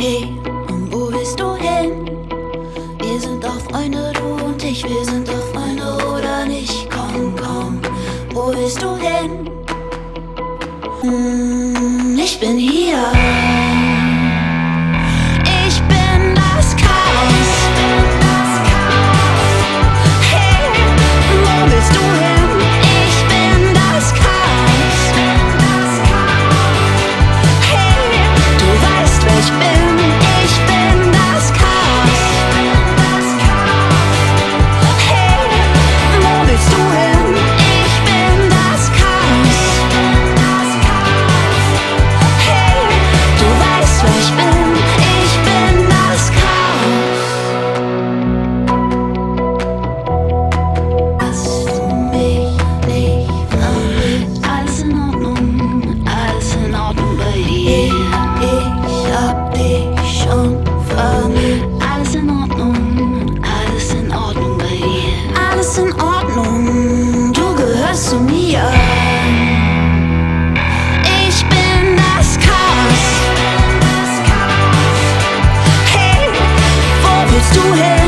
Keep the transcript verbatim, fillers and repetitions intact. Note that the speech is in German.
Hey, und wo willst du hin? Wir sind doch Freunde, du und ich, wir sind doch Freunde oder nicht? Komm, komm, wo willst du hin? Hm, ich bin hier. Ich bin das Chaos. Hey, wo willst du hin? Ich bin das Chaos. Hey, du weißt, wer ich bin. Ich bin das Chaos. Hey, wo willst du hin? Ich bin das Chaos. Hey, du weißt, wer ich bin. Ich bin das Chaos. Hast du mich nicht vermisst? Alles in Ordnung, alles in Ordnung bei dir. Ich hab dich schon vermisst. Alles in Ordnung, alles in Ordnung bei dir. Alles in Ordnung, du gehörst zu mir. Ich bin das Chaos. Hey, wo willst du hin?